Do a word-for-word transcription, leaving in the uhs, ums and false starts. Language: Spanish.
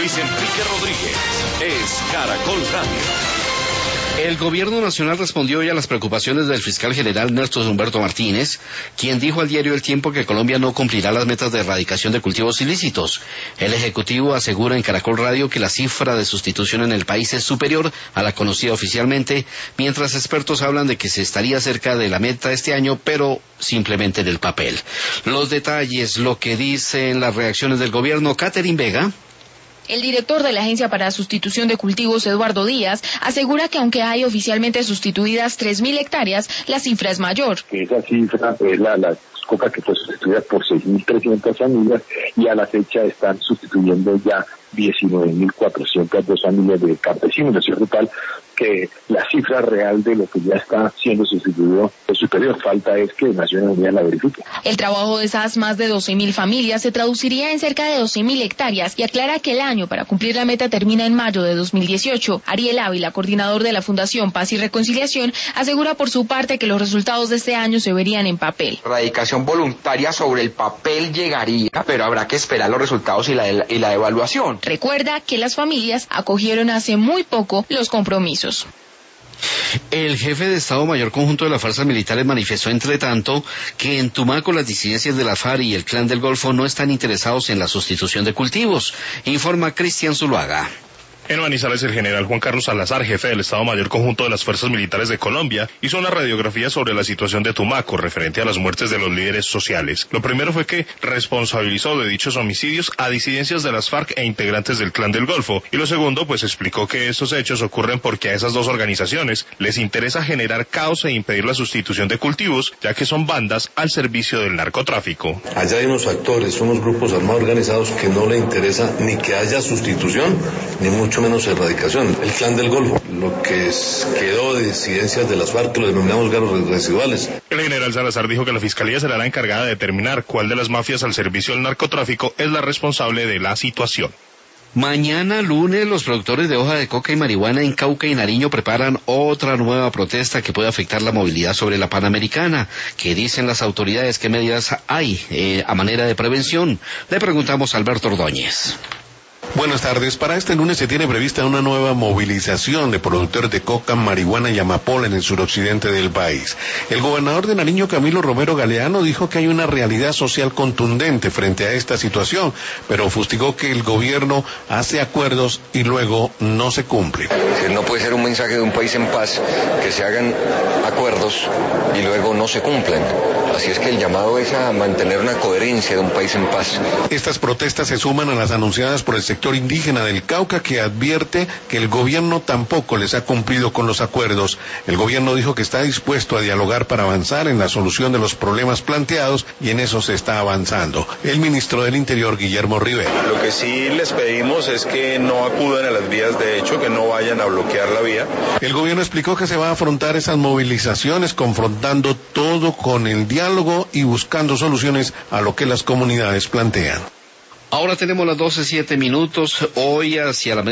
Luis Enrique Rodríguez es Caracol Radio. El gobierno nacional respondió hoy a las preocupaciones del fiscal general Néstor Humberto Martínez, quien dijo al diario El Tiempo que Colombia no cumplirá las metas de erradicación de cultivos ilícitos. El Ejecutivo asegura en Caracol Radio que la cifra de sustitución en el país es superior a la conocida oficialmente, mientras expertos hablan de que se estaría cerca de la meta este año, pero simplemente en el papel. Los detalles, lo que dicen las reacciones del gobierno, Catherine Vega. El director de la Agencia para Sustitución de Cultivos, Eduardo Díaz, asegura que aunque hay oficialmente sustituidas tres mil hectáreas, la cifra es mayor. Esa cifra es la, la coca que fue sustituida por seis mil trescientas familias y a la fecha están sustituyendo ya diecinueve mil cuatrocientas dos familias de campesinos, de cierto tal que la cifra real de lo que ya está siendo sustituido es superior. Falta es que Naciones Unidas la verifique. El trabajo de esas más de doce mil familias se traduciría en cerca de doce mil hectáreas y aclara que el año para cumplir la meta termina en mayo de dos mil dieciocho. Ariel Ávila, coordinador de la Fundación Paz y Reconciliación, asegura por su parte que los resultados de este año se verían en papel. Erradicación voluntaria sobre el papel llegaría, pero habrá que esperar los resultados y la, y la evaluación. Recuerda que las familias acogieron hace muy poco los compromisos. El jefe de Estado Mayor Conjunto de las Fuerzas Militares manifestó, entre tanto, que en Tumaco las disidencias de la FARC y el Clan del Golfo no están interesados en la sustitución de cultivos, informa Cristian Zuluaga. En Manizales, el general Juan Carlos Salazar, jefe del Estado Mayor Conjunto de las Fuerzas Militares de Colombia, hizo una radiografía sobre la situación de Tumaco referente a las muertes de los líderes sociales. Lo primero fue que responsabilizó de dichos homicidios a disidencias de las FARC e integrantes del Clan del Golfo. Y lo segundo, pues explicó que estos hechos ocurren porque a esas dos organizaciones les interesa generar caos e impedir la sustitución de cultivos, ya que son bandas al servicio del narcotráfico. Allá hay unos actores, unos grupos armados organizados que no le interesa ni que haya sustitución, ni mucho menos erradicación. El Clan del Golfo, lo que es, quedó de disidencias de las FARC, lo denominamos guerras residuales. El general Salazar dijo que la Fiscalía será la encargada de determinar cuál de las mafias al servicio del narcotráfico es la responsable de la situación. Mañana lunes los productores de hoja de coca y marihuana en Cauca y Nariño preparan otra nueva protesta que puede afectar la movilidad sobre la Panamericana. ¿Qué dicen las autoridades? ¿Qué medidas hay eh, a manera de prevención? Le preguntamos a Alberto Ordóñez. Buenas tardes. Para este lunes se tiene prevista una nueva movilización de productores de coca, marihuana y amapola en el suroccidente del país. El gobernador de Nariño, Camilo Romero Galeano, dijo que hay una realidad social contundente frente a esta situación, pero fustigó que el gobierno hace acuerdos y luego no se cumple. No puede ser un mensaje de un país en paz que se hagan acuerdos y luego no se cumplen. Así es que el llamado es a mantener una coherencia de un país en paz. Estas protestas se suman a las anunciadas por el sector indígena del Cauca, que advierte que el gobierno tampoco les ha cumplido con los acuerdos. El gobierno dijo que está dispuesto a dialogar para avanzar en la solución de los problemas planteados y en eso se está avanzando. El ministro del Interior, Guillermo Rivera. Lo que sí les pedimos es que no acudan a las vías de hecho, que no vayan a bloquear la vía. El gobierno explicó que se va a afrontar esas movilizaciones confrontando todo con el diálogo y buscando soluciones a lo que las comunidades plantean. Ahora tenemos las doce siete minutos, hoy hacia la